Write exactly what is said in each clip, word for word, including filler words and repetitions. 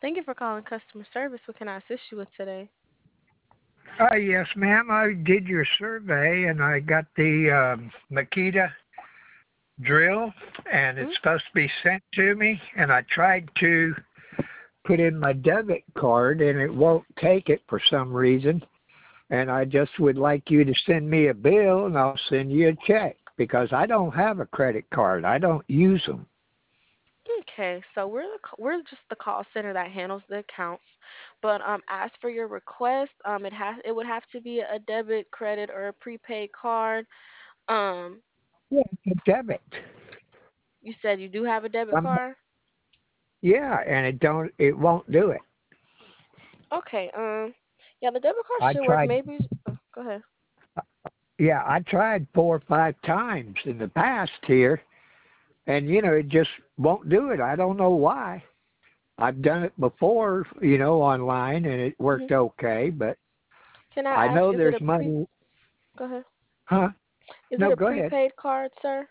Thank you for calling customer service. What can I assist you with today? Uh, yes, ma'am. I did your survey and I got the um, Makita drill, and Mm? it's supposed to be sent to me. And I tried to put in my debit card and it won't take it for some reason. And I just would like you to send me a bill and I'll send you a check because I don't have a credit card. I don't use them. Okay, so we're the, c- we're just the call center that handles the accounts. But um, as for your request, um, it has it would have to be a debit, credit, or a prepaid card. Um, Yeah, it's a debit. you said you do have a debit Um, card. yeah, and it don't. It won't do it. Okay. Um, yeah, the debit card I should work. tried. Maybe. Oh, go ahead. Yeah, I tried four or five times in the past here, and you know it just won't do it. I don't know why. I've done it before, you know, online, and it Hmm. worked okay. But Can I I ask? know Is it there's a pre? money. Go ahead. Huh? Is it No, a go ahead. prepaid card, sir?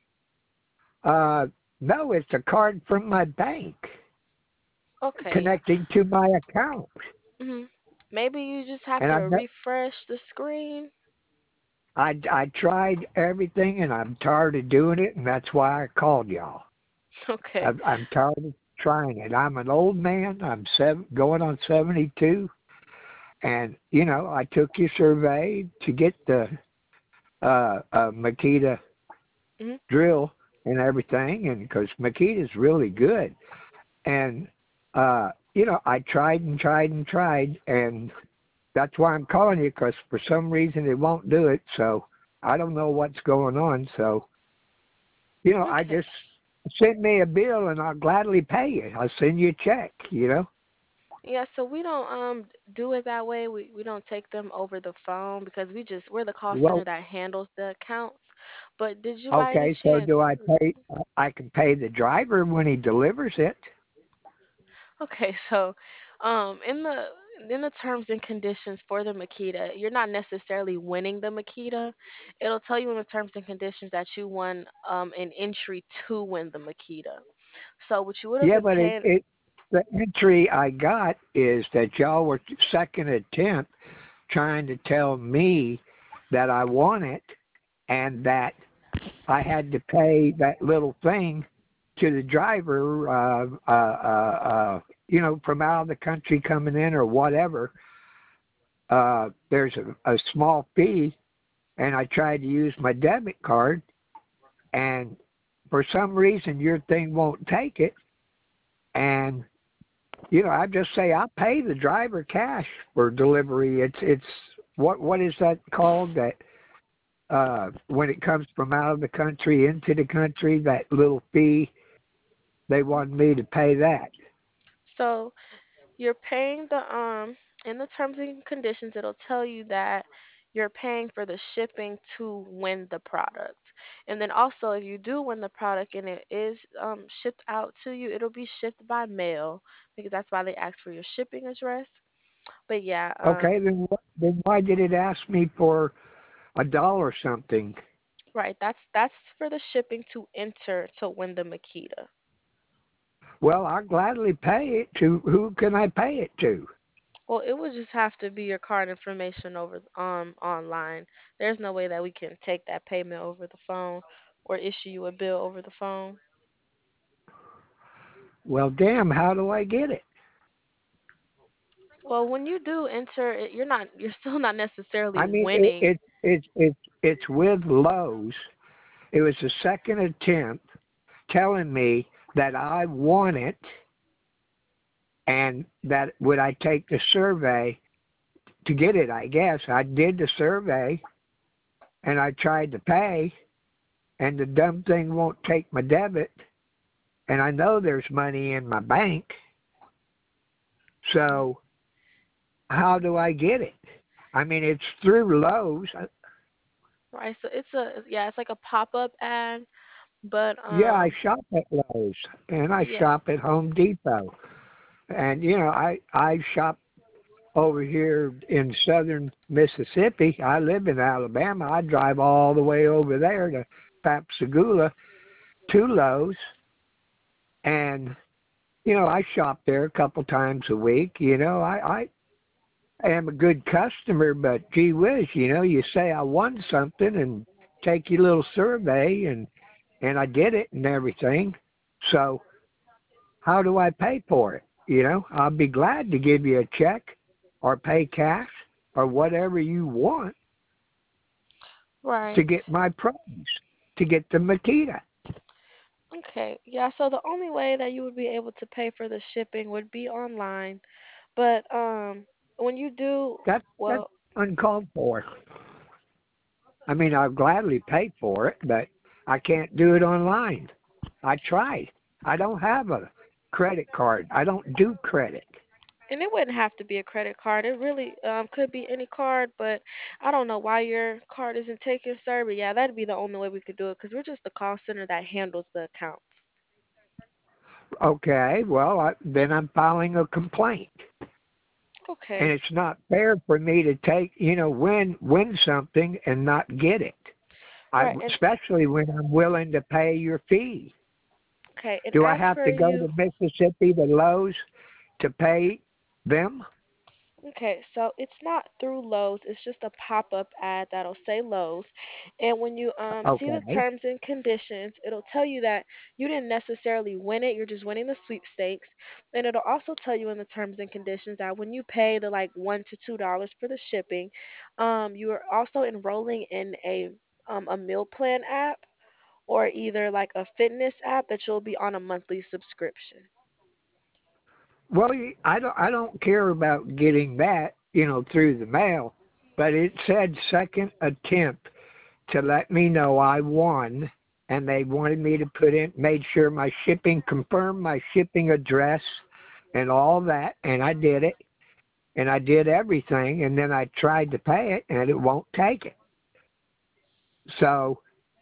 Uh, no, it's a card from my bank Okay. Yeah. connecting to my account, Hmm. Maybe you just have and to I refresh the screen. I I tried everything, and I'm tired of doing it, and that's why I called y'all. Okay. I'm, I'm tired of trying it. I'm an old man. I'm seven, going on seventy-two, and you know I took your survey to get the uh, uh, Makita Hmm. drill and everything, and because Makita's really good, and uh, you know I tried and tried and tried, and that's why I'm calling you because for some reason it won't do it. So I don't know what's going on. So you know I Okay. just send me a bill and I'll gladly pay you. I'll send you a check. You know. Yeah, so we don't um do it that way. We we don't take them over the phone because we just we're the call Well, center that handles the accounts. But did you by any okay. So chance? do I pay? I can pay the driver when he delivers it. Okay, so um in the in the terms and conditions for the Makita, you're not necessarily winning the Makita. It'll tell you in the terms and conditions that you won um an entry to win the Makita. So what you would have Yeah, been but it, paying. it the entry I got is that y'all were second attempt trying to tell me that I won it and that I had to pay that little thing to the driver, uh, uh, uh, uh, you know, from out of the country coming in or whatever. Uh, there's a, a small fee, and I tried to use my debit card, and for some reason your thing won't take it, and you know, I just say I'll pay the driver cash for delivery. It's it's what what is that called? That uh, when it comes from out of the country into the country, that little fee they want me to pay that. So you're paying the um in the terms and conditions it'll tell you that you're paying for the shipping to win the product. And then also if you do win the product and it is um shipped out to you, it'll be shipped by mail because that's why they ask for your shipping address. But yeah, Okay, um then wh- then why did it ask me for a dollar something? right, that's that's for the shipping to enter to win the Makita. Well, I'll gladly pay it to who can I pay it to? Well, it would just have to be your card information over um online. There's no way that we can take that payment over the phone or issue you a bill over the phone. Well, damn, how do I get it? Well, when you do enter it, you're not you're still not necessarily I mean, it, winning. it, it, it, it's with Lowe's. It was the second attempt telling me that I won it and that would I take the survey to get it, I guess. I did the survey and I tried to pay and the dumb thing won't take my debit and I know there's money in my bank. So how do I get it? I mean, it's through Lowe's. Right? So it's a yeah, it's like a pop-up ad, but Yeah, I um shop at Lowe's and I yeah. shop at Home Depot. And you know, I I shop over here in southern Mississippi. I live in Alabama. I drive all the way over there to Papsagula to Lowe's, and you know, I shop there a couple times a week. You know, I, I am a good customer, but gee whiz, you know, you say I won something and take your little survey and and I did it and everything. So how do I pay for it? You know, I'll be glad to give you a check or pay cash or whatever you want to Right. get my produce, to get the Makita. Okay. Yeah, so the only way that you would be able to pay for the shipping would be online. But um when you do, That's that's well, uncalled for. I mean, I'll gladly pay for it, but I can't do it online. I tried. I don't have a credit card. I don't do credit. and it wouldn't have to be a credit card. It really um could be any card, but I don't know why your card isn't taken, sir. But yeah, that'd be the only way we could do it because we're just the call center that handles the accounts. Okay, well, I, then I'm filing a complaint. And Okay. it's not fair for me to take, you know, win win something and not get it. I Right. And especially when I'm willing to pay your fee. okay. And Do I as have for to go you, to Mississippi to Lowe's to pay them? okay, so it's not through Lowe's. It's just a pop-up ad that'll say Lowe's. And when you um see the Okay. terms and conditions, it'll tell you that you didn't necessarily win it, you're just winning the sweepstakes. And it'll also tell you in the terms and conditions that when you pay the like one to two dollars for the shipping, um you are also enrolling in a um a meal plan app or either like a fitness app that you'll be on a monthly subscription. Well, I don't I don't care about getting that, you know, through the mail, but it said second attempt to let me know I won, and they wanted me to put in, made sure my shipping, confirmed my shipping address and all that, and I did it, and I did everything, and then I tried to pay it, and it won't take it. So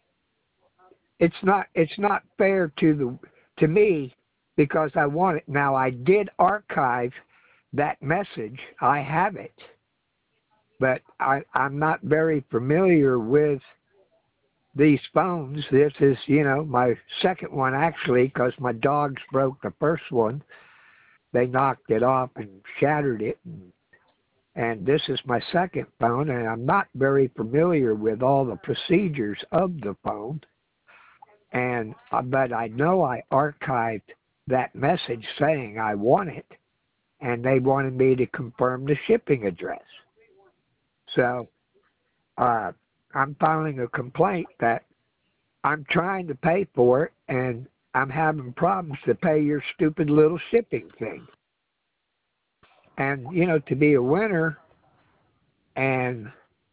it's not it's not fair to the to me because I want it. Now I did archive that message. I have it, but I, I'm not very familiar with these phones. This is, you know, my second one actually because my dogs broke the first one. They knocked it off and shattered it. And, and this is my second phone, and I'm not very familiar with all the procedures of the phone. And uh, but I know I archived that message saying I want it, and they wanted me to confirm the shipping address. So uh, I'm filing a complaint that I'm trying to pay for it, and I'm having problems to pay your stupid little shipping thing. And, you know, to be a winner and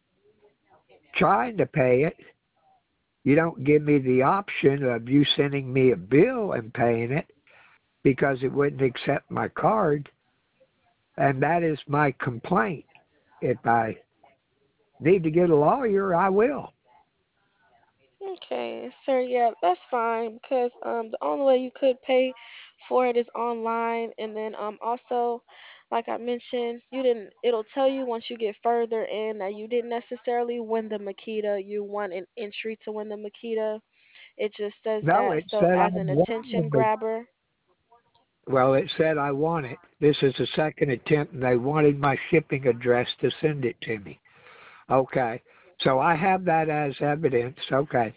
trying to pay it, you don't give me the option of you sending me a bill and paying it because it wouldn't accept my card. And that is my complaint. If I need to get a lawyer, I will. Okay, sir, yeah, that's fine because um the only way you could pay for it is online and then um also like I mentioned, you didn't it'll tell you once you get further in that you didn't necessarily win the Makita, you won an entry to win the Makita. It just says No, that it so said I as an attention wanted the, grabber. well, it said I want it. This is the second attempt, and they wanted my shipping address to send it to me. Okay. So I have that as evidence. Okay.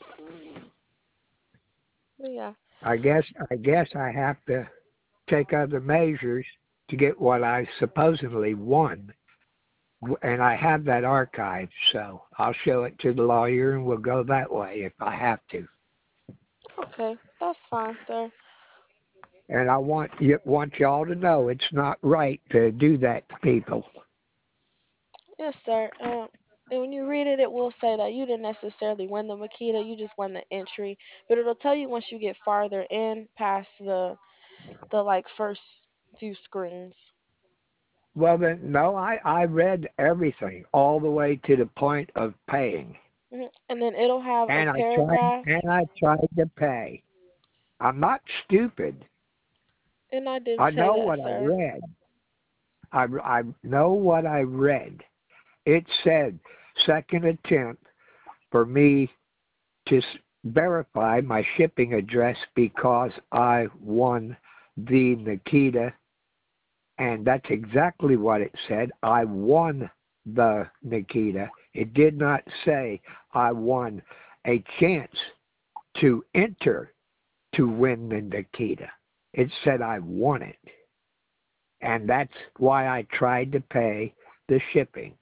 Yeah. I guess I guess I have to take other measures to get what I supposedly won. And I have that archived, so I'll show it to the lawyer and we'll go that way if I have to. Okay, that's fine, sir. And I want you want y'all to know it's not right to do that to people. Yes, sir. Um, and when you read it, it will say that you didn't necessarily win the Makita, you just won the entry. But it'll tell you once you get farther in past the the like first few screens. Well then no, I, I read everything all the way to the point of paying. hmm And then it'll have a And I tried paragraph, and I tried to pay. I'm not stupid. and I didn't I say know that, what I sir. read. I, I know what I read. It said second attempt for me to verify my shipping address because I won the Nikita, and that's exactly what it said. I won the Nikita. It did not say I won a chance to enter to win the Nikita. It said I won it. And that's why I tried to pay the shipping.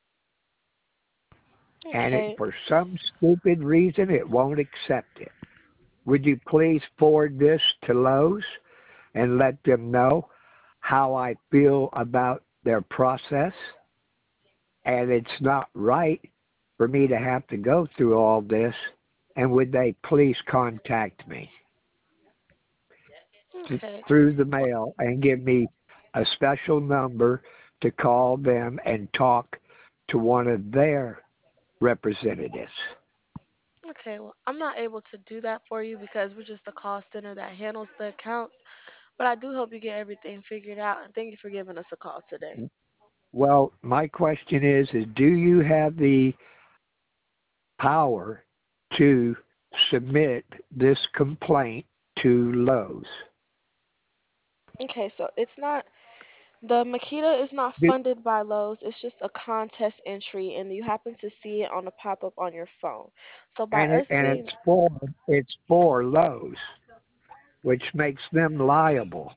And it, Okay. for some stupid reason, it won't accept it. Would you please forward this to Lowe's and let them know how I feel about their process? And it's not right for me to have to go through all this. And would they please contact me th- Okay. through the Well, mail and give me a special number to call them and talk to one of their representatives? okay. Well, I'm not able to do that for you because we're just a call center that handles the accounts. But I do hope you get everything figured out. And thank you for giving us a call today. Well, my question is, is do you have the power to submit this complaint to Lowe's? Okay, so it's not the Makita is not Do, funded by Lowe's. It's just a contest entry, and you happen to see it on a pop up on your phone. So by and it us and being it's for it's for Lowe's, which makes them liable.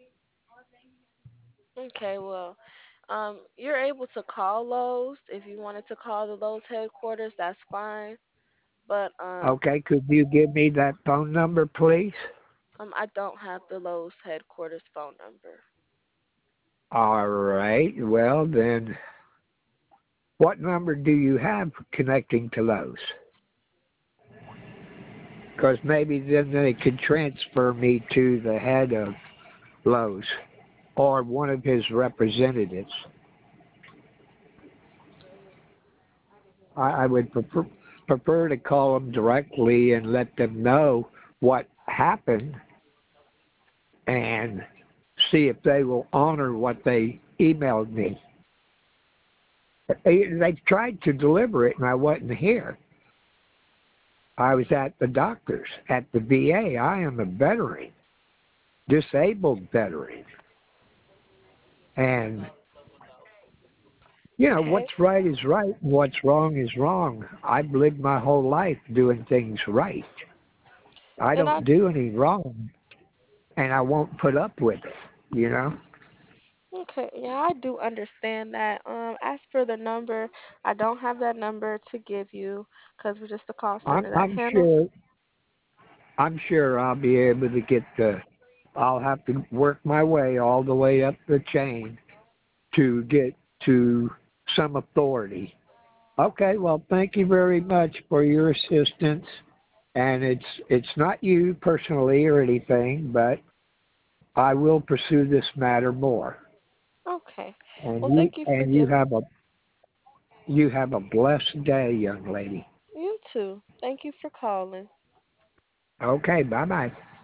okay, well, um, you're able to call Lowe's if you wanted to call the Lowe's headquarters. That's fine, but um, Okay, could you give me that phone number, please? um, I don't have the Lowe's headquarters phone number. All right. Well, then, what number do you have connecting to Lowe's? Because maybe then they could transfer me to the head of Lowe's or one of his representatives. I, I would prefer, prefer to call them directly and let them know what happened and see if they will honor what they emailed me. They, they tried to deliver it and I wasn't here. I was at the doctor's, at the V A. I am a veteran, disabled veteran. And, you know, Okay, what's right is right and what's wrong is wrong. I've lived my whole life doing things right. I and I don't do any wrong, and I won't put up with it, you know? okay, yeah, I do understand that. Um, as for the number, I don't have that number to give you because we're just a call I'm, center that I'm handles. sure I'm sure I'll be able to get the. I'll have to work my way all the way up the chain to get to some authority. Okay, well, thank you very much for your assistance. And it's it's not you personally or anything, but I will pursue this matter more. Okay. And Well, you thank you for and you giving. have a you have a blessed day, young lady. You too. Thank you for calling. Okay, bye bye.